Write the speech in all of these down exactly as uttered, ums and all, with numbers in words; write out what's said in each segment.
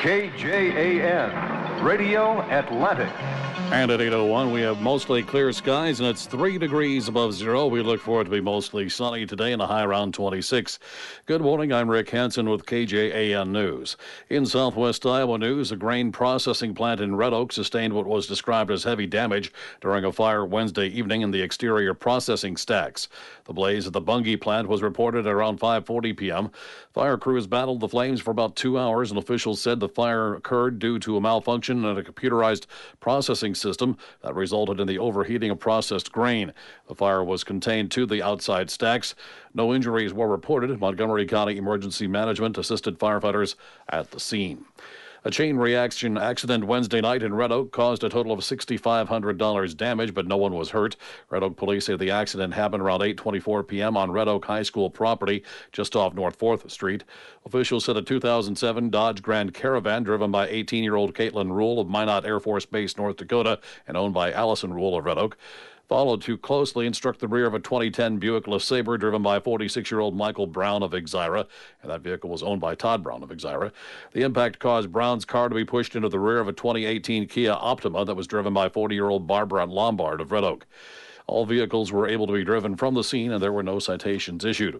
K J A N, Radio Atlantic. And at eight oh one, we have mostly clear skies, and it's three degrees above zero. We look for it to be mostly sunny today and a high around twenty-six. Good morning, I'm Rick Hansen with K J A N News. In Southwest Iowa news, a grain processing plant in Red Oak sustained what was described as heavy damage during a fire Wednesday evening in the exterior processing stacks. The blaze at the Bungie plant was reported at around five forty p.m. Fire crews battled the flames for about two hours, and officials said the fire occurred due to a malfunction in a computerized processing system that resulted in the overheating of processed grain. The fire was contained to the outside stacks. No injuries were reported. Montgomery County Emergency Management assisted firefighters at the scene. A chain reaction accident Wednesday night in Red Oak caused a total of six thousand five hundred dollars damage, but no one was hurt. Red Oak police say the accident happened around eight twenty-four p.m. on Red Oak High School property just off North fourth Street. Officials said a two thousand seven Dodge Grand Caravan driven by eighteen-year-old Caitlin Rule of Minot Air Force Base, North Dakota, and owned by Allison Rule of Red Oak, followed too closely and struck the rear of a twenty ten Buick LeSabre driven by forty-six-year-old Michael Brown of Exira, and that vehicle was owned by Todd Brown of Exira. The impact caused Brown's car to be pushed into the rear of a twenty eighteen Kia Optima that was driven by forty-year-old Barbara Lombard of Red Oak. All vehicles were able to be driven from the scene, and there were no citations issued.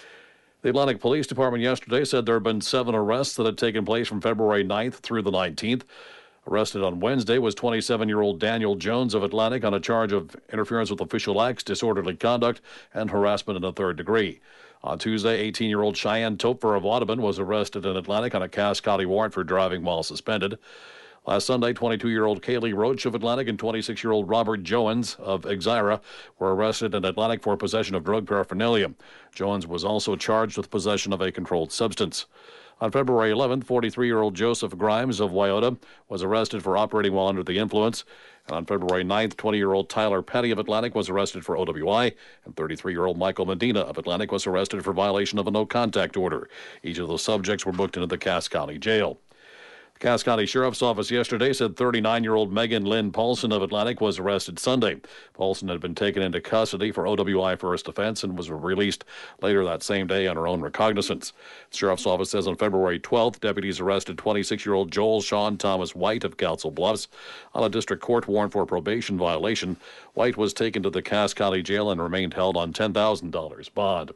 The Atlantic Police Department yesterday said there had been seven arrests that had taken place from February ninth through the nineteenth. Arrested on Wednesday was twenty-seven-year-old Daniel Jones of Atlantic on a charge of interference with official acts, disorderly conduct, and harassment in the third degree. On Tuesday, eighteen-year-old Cheyenne Topfer of Audubon was arrested in Atlantic on a Cass County warrant for driving while suspended. Last Sunday, twenty-two-year-old Kaylee Roach of Atlantic and twenty-six-year-old Robert Jones of Exira were arrested in Atlantic for possession of drug paraphernalia. Jones was also charged with possession of a controlled substance. On February eleventh, forty-three-year-old Joseph Grimes of Wyoda was arrested for operating while under the influence. And on February ninth, twenty-year-old Tyler Petty of Atlantic was arrested for O W I, and thirty-three-year-old Michael Medina of Atlantic was arrested for violation of a no-contact order. Each of the subjects were booked into the Cass County Jail. The Cass County Sheriff's Office yesterday said thirty-nine-year-old Megan Lynn Paulson of Atlantic was arrested Sunday. Paulson had been taken into custody for O W I first offense and was released later that same day on her own recognizance. The Sheriff's Office says on February twelfth, deputies arrested twenty-six-year-old Joel Sean Thomas White of Council Bluffs on a district court warrant for probation violation. White was taken to the Cass County Jail and remained held on ten thousand dollars bond.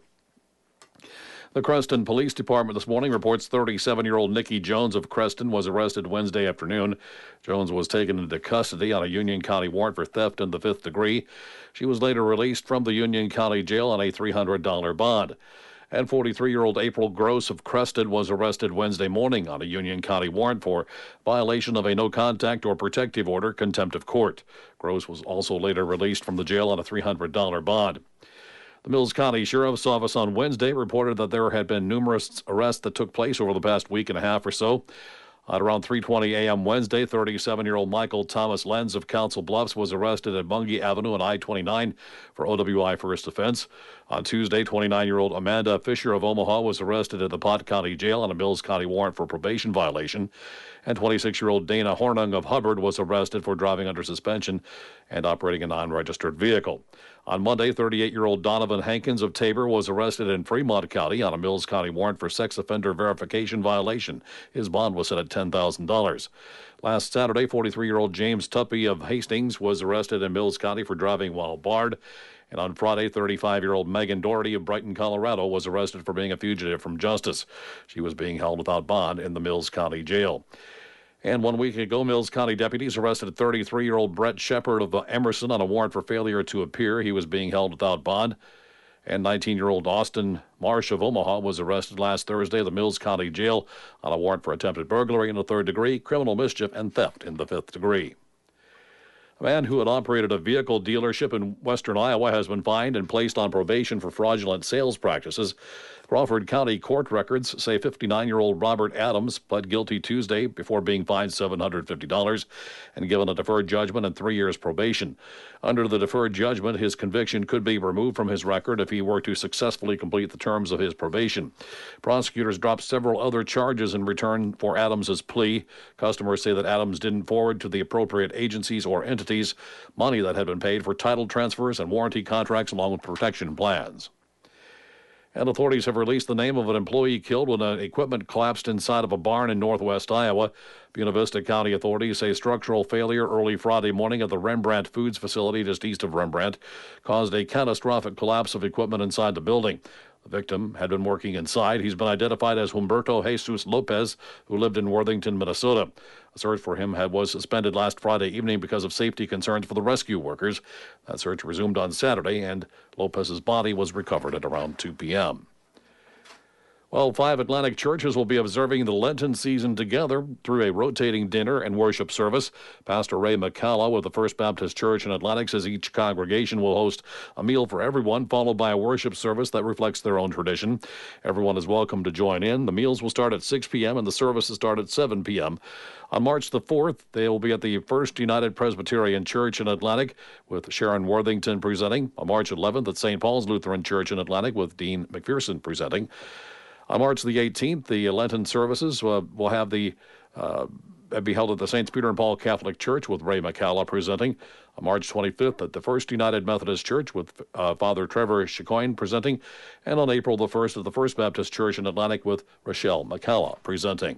The Creston Police Department this morning reports thirty-seven-year-old Nikki Jones of Creston was arrested Wednesday afternoon. Jones was taken into custody on a Union County warrant for theft in the fifth degree. She was later released from the Union County Jail on a three hundred dollars bond. And forty-three-year-old April Gross of Creston was arrested Wednesday morning on a Union County warrant for violation of a no-contact or protective order, contempt of court. Gross was also later released from the jail on a three hundred dollars bond. The Mills County Sheriff's Office on Wednesday reported that there had been numerous arrests that took place over the past week and a half or so. At around three twenty a.m. Wednesday, thirty-seven-year-old Michael Thomas Lenz of Council Bluffs was arrested at Bungie Avenue and I twenty-nine for O W I first offense. On Tuesday, twenty-nine-year-old Amanda Fisher of Omaha was arrested at the Pot County Jail on a Mills County warrant for probation violation. And twenty-six-year-old Dana Hornung of Hubbard was arrested for driving under suspension and operating a non-registered vehicle. On Monday, thirty-eight-year-old Donovan Hankins of Tabor was arrested in Fremont County on a Mills County warrant for sex offender verification violation. His bond was set at ten thousand dollars. Last Saturday, forty-three-year-old James Tuppy of Hastings was arrested in Mills County for driving while barred. And on Friday, thirty-five-year-old Megan Doherty of Brighton, Colorado, was arrested for being a fugitive from justice. She was being held without bond in the Mills County Jail. And one week ago, Mills County deputies arrested thirty-three-year-old Brett Shepard of Emerson on a warrant for failure to appear. He was being held without bond. And nineteen-year-old Austin Marsh of Omaha was arrested last Thursday at the Mills County Jail on a warrant for attempted burglary in the third degree, criminal mischief, and theft in the fifth degree. A man who had operated a vehicle dealership in western Iowa has been fined and placed on probation for fraudulent sales practices. Crawford County court records say fifty-nine-year-old Robert Adams pled guilty Tuesday before being fined seven hundred fifty dollars and given a deferred judgment and three years probation. Under the deferred judgment, his conviction could be removed from his record if he were to successfully complete the terms of his probation. Prosecutors dropped several other charges in return for Adams's plea. Customers say that Adams didn't forward to the appropriate agencies or entities money that had been paid for title transfers and warranty contracts along with protection plans. And authorities have released the name of an employee killed when an equipment collapsed inside of a barn in northwest Iowa. Buena Vista County authorities say structural failure early Friday morning at the Rembrandt Foods facility just east of Rembrandt caused a catastrophic collapse of equipment inside the building. The victim had been working inside. He's been identified as Humberto Jesus Lopez, who lived in Worthington, Minnesota. A search for him had, was suspended last Friday evening because of safety concerns for the rescue workers. That search resumed on Saturday, and Lopez's body was recovered at around two p.m. Well, five Atlantic churches will be observing the Lenten season together through a rotating dinner and worship service. Pastor Ray McCalla with the First Baptist Church in Atlantic says each congregation will host a meal for everyone, followed by a worship service that reflects their own tradition. Everyone is welcome to join in. The meals will start at six p.m. and the services start at seven p.m. On March the fourth, they will be at the First United Presbyterian Church in Atlantic with Sharon Worthington presenting. On March eleventh at Saint Paul's Lutheran Church in Atlantic with Dean McPherson presenting. On March the eighteenth, the Lenten services uh, will have the uh, be held at the Saints Peter and Paul Catholic Church with Ray McCalla presenting. On March twenty-fifth at the First United Methodist Church with uh, Father Trevor Chicoine presenting. And on April the first at the First Baptist Church in Atlantic with Rochelle McCalla presenting.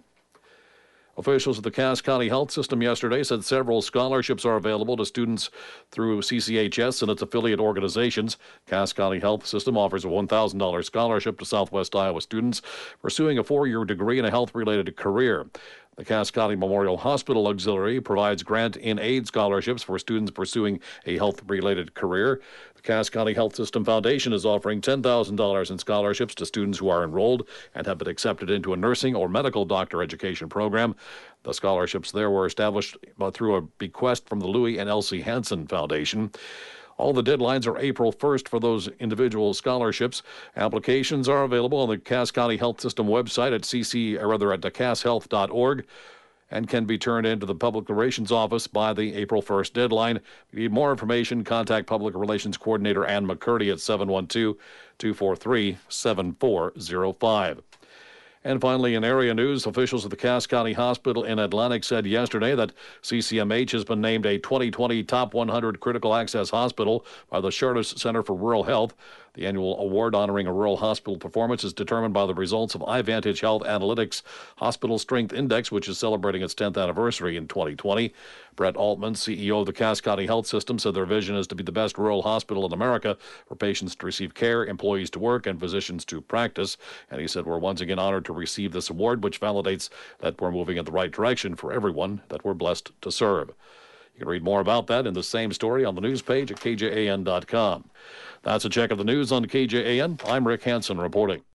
Officials at the Cass County Health System yesterday said several scholarships are available to students through C C H S and its affiliate organizations. Cass County Health System offers a one thousand dollars scholarship to Southwest Iowa students pursuing a four-year degree in a health-related career. The Cass County Memorial Hospital Auxiliary provides grant-in-aid scholarships for students pursuing a health-related career. The Cass County Health System Foundation is offering ten thousand dollars in scholarships to students who are enrolled and have been accepted into a nursing or medical doctor education program. The scholarships there were established through a bequest from the Louis and Elsie Hansen Foundation. All the deadlines are April first for those individual scholarships. Applications are available on the Cass County Health System website at cc, or rather at cass health dot org, and can be turned into the Public Relations Office by the April first deadline. If you need more information, contact Public Relations Coordinator Ann McCurdy at seven one two, two four three, seven four zero five. And finally, in area news, officials at the Cass County Hospital in Atlantic said yesterday that C C M H has been named a twenty twenty Top one hundred Critical Access Hospital by the Chartis Center for Rural Health. The annual award honoring a rural hospital performance is determined by the results of iVantage Health Analytics Hospital Strength Index, which is celebrating its tenth anniversary in twenty twenty. Brett Altman, C E O of the Cass County Health System, said their vision is to be the best rural hospital in America for patients to receive care, employees to work, and physicians to practice. And he said, we're once again honored to receive this award, which validates that we're moving in the right direction for everyone that we're blessed to serve. You can read more about that in the same story on the news page at K J A N dot com. That's a check of the news on K J A N. I'm Rick Hansen reporting.